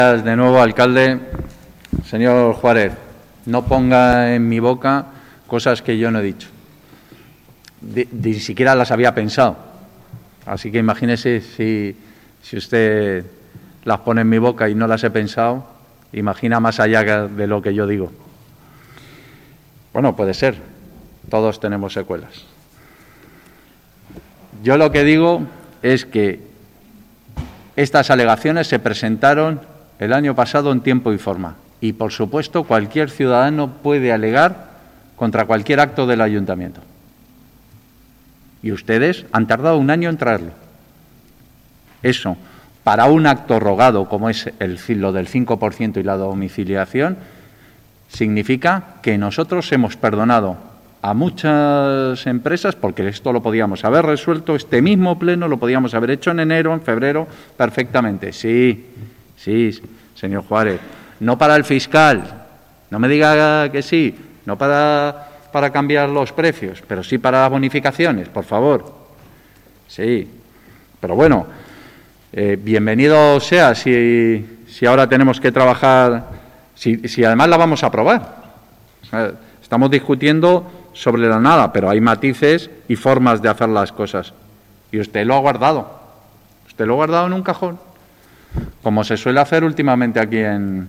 De nuevo, alcalde. Señor Juárez, no ponga en mi boca cosas que yo no he dicho. Ni siquiera las había pensado. Así que imagínese si usted las pone en mi boca y no las he pensado, imagina más allá de lo que yo digo. Bueno, puede ser. Todos tenemos secuelas. Yo lo que digo es que estas alegaciones se presentaron el año pasado en tiempo y forma. Y, por supuesto, cualquier ciudadano puede alegar contra cualquier acto del ayuntamiento. Y ustedes han tardado un año en traerlo. Eso, para un acto rogado como es lo del 5% y la domiciliación, significa que nosotros hemos perdonado a muchas empresas, porque esto lo podíamos haber resuelto, este mismo pleno lo podíamos haber hecho en enero, en febrero, perfectamente. Sí, señor Juárez. No para el fiscal, no me diga que sí, no para cambiar los precios, pero sí para las bonificaciones, por favor. Sí, pero bueno, bienvenido sea si ahora tenemos que trabajar, si además la vamos a aprobar. O sea, estamos discutiendo sobre la nada, pero hay matices y formas de hacer las cosas. Y usted lo ha guardado. Usted lo ha guardado en un cajón, como se suele hacer últimamente aquí en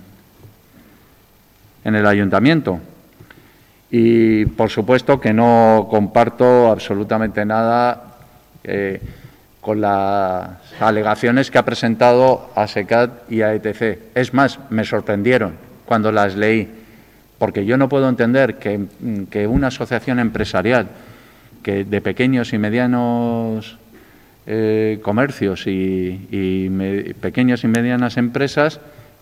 el ayuntamiento. Y, por supuesto, que no comparto absolutamente nada con las alegaciones que ha presentado ASECAT y AETC. Es más, me sorprendieron cuando las leí, porque yo no puedo entender que una asociación empresarial que de pequeños y medianos comercios y pequeñas y medianas empresas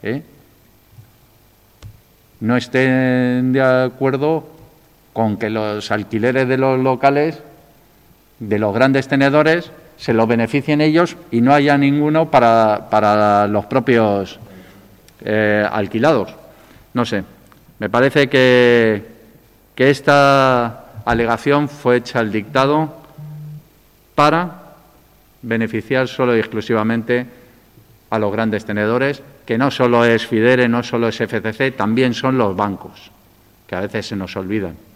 no estén de acuerdo con que los alquileres de los locales, de los grandes tenedores, se los beneficien ellos y no haya ninguno para los propios alquilados. No sé, me parece que esta alegación fue hecha al dictado para beneficiar solo y exclusivamente a los grandes tenedores, que no solo es FIDERE, no solo es FCC, también son los bancos, que a veces se nos olvidan.